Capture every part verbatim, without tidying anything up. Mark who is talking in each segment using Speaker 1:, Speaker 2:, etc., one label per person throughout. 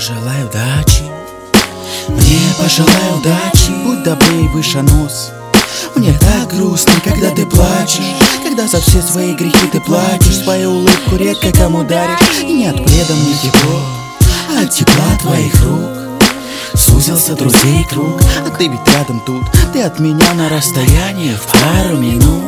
Speaker 1: пожелай удачи, мне пожелай удачи. Будь добрей, выше нос. Мне так грустно, когда ты плачешь, когда за все свои грехи ты платишь. Свою улыбку редко кому даришь. И не от бреда мне тепло, а от тепла твоих рук. Сузился друзей круг, а ты ведь рядом тут. Ты от меня на расстоянии в пару минут.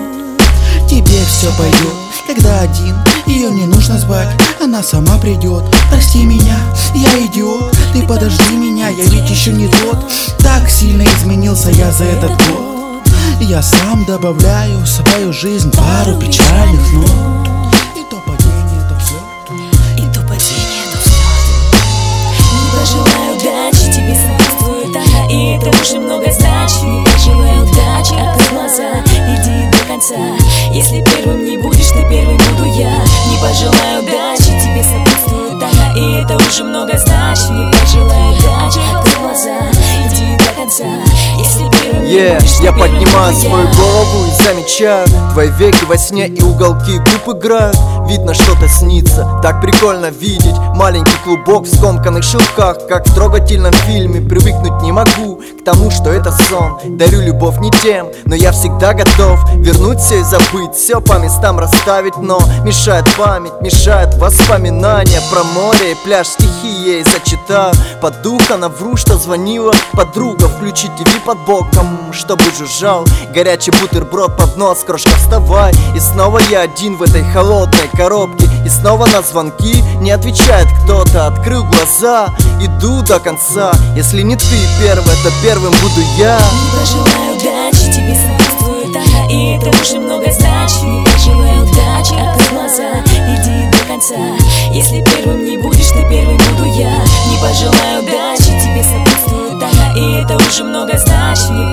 Speaker 1: Тебе все пойдет, когда один, ее не нужно звать, она сама придет. Прости меня, я идиот, ты подожди меня, я ведь еще не тот. Так сильно изменился я за этот год. Я сам добавляю в свою жизнь пару печальных нот. И то падение, то взлет,
Speaker 2: и то падение, то взлет. Не пожелаю удачи, тебе сопутствует она, и это уже много значит. Не пожелаю удачи, открой глаза, иди до конца. Если первым не будешь, ты первым буду я. Не пожелаю удачи, тебе сопутствует она, и это уже много значит. Не пожелаю удачи, открой глаза, иди до конца. Если первым не
Speaker 3: Yeah,
Speaker 2: будешь, ты
Speaker 3: я
Speaker 2: первым
Speaker 3: поднимаю
Speaker 2: буду
Speaker 3: свою
Speaker 2: я.
Speaker 3: голову и замечаю, твои веки во сне и уголки губ играют. Видно, что-то снится, так прикольно видеть маленький клубок в скомканных шелках, как в трогательном фильме. Привыкнуть не могу к тому, что это сон. Дарю любовь не тем, но я всегда готов вернуть все и забыть, все по местам расставить. Но мешает память, мешает воспоминания про море и пляж, стихи ей зачитаю. Под духа навру, что звонила подруга, включи ти ви под боком, чтобы жужжал горячий бутерброд под нос. Крошка, вставай, и снова я один в этой холодной коробке. И снова на звонки не отвечает кто-то. Открыл глаза, иду до конца. Если не ты первая, то первым буду я.
Speaker 2: Не пожелаю удачи, тебе сопутствует она, и это уже много значит. Не пожелаю удачи, открой глаза, иди до конца. Если первым не будешь, ты первым буду я. Не пожелаю удачи, тебе сопутствует она, и это уже много значит. Не